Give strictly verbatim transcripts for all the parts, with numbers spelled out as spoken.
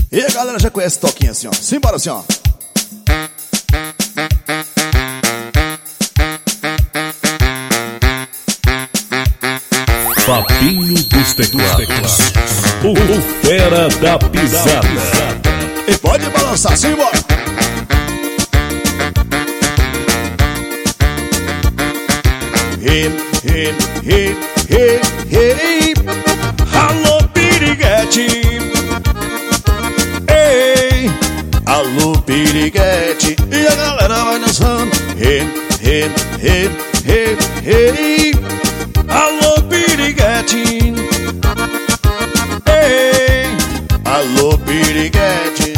E a galera já conhece o toquinho assim, ó. Simbora assim, ó. Fabinho dos Teclados, o, o fera da pisada. E pode balançar, simbora. Hey, hey, hey, hey, hey. Alô, piriguete. Ei, alô, piriguete. E a galera vai dançando. Hey, hey, hey, hey, hey. Alô, piriguete. Ei, alô, piriguete.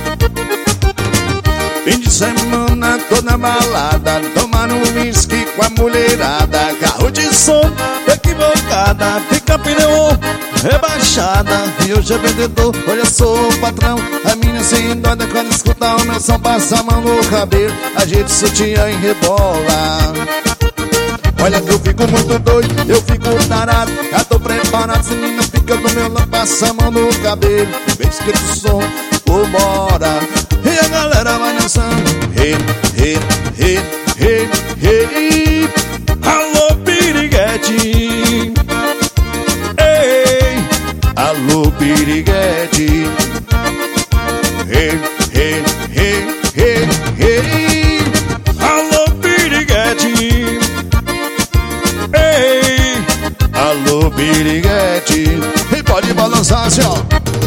Fim de semana, tô na balada, tomando um whisky com a mulherada. Carro de som, equivocada, fica pneu rebaixada. E eu já vendedor, olha, sou o patrão. A minha se endoida quando escuta o meu som. Passa a mão no cabelo, ajeita o sutiã e rebola. Olha que eu fico muito doido, eu fico tarado. Já tô preparado, se menina fica do meu lado. Passa a mão no cabelo, vem esquenta o som, vambora. E a galera vai dançando. Hey, hey, hey, hey, hey. Alô, piriguete. Ei, alô, piriguete. Hey, hey, hey, hey, hey. Alô, piriguete. Ei, alô, piriguete. E pode balançar assim, ó.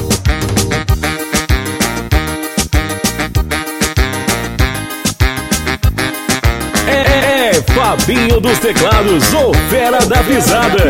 É, é Fabinho dos Teclados, o fera da pisada.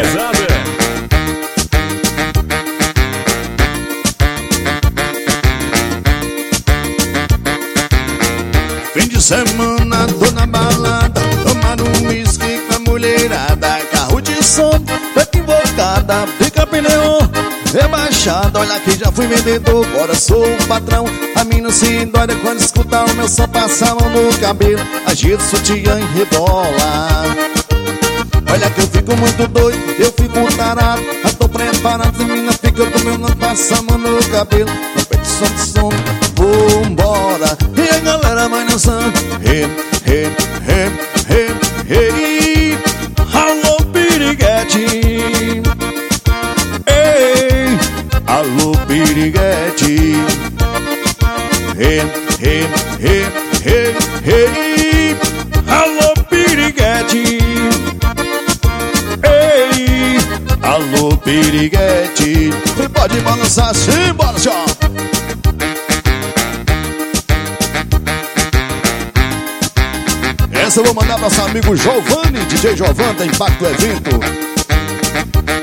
Fim de semana, tô na balada, tomando um whisky com a mulherada. Carro de som, equivocada, fica pneu rebaixada. Olha que já fui vendedor, agora sou o patrão. A mina se endoida quando escuta o meu som. Passa a mão no cabelo, agita o sutiã e rebola. Olha que eu fico muito doido, eu fico tarado. Já tô preparado, a mina fica do meu lado. Passa a mão no cabelo, repete som de som, vambora. E a galera vai dançando. Hey, hey, hey, hey, hey. Alô, piriguete. Ei, alô, piriguete. Hey, hey, hey, hey, hey. Alô, piriguete. Ei, alô, piriguete. E pode balançar assim, bora, senhor. Essa eu vou mandar para nosso amigo Giovanni, D J Giovanni da Impacto Evento.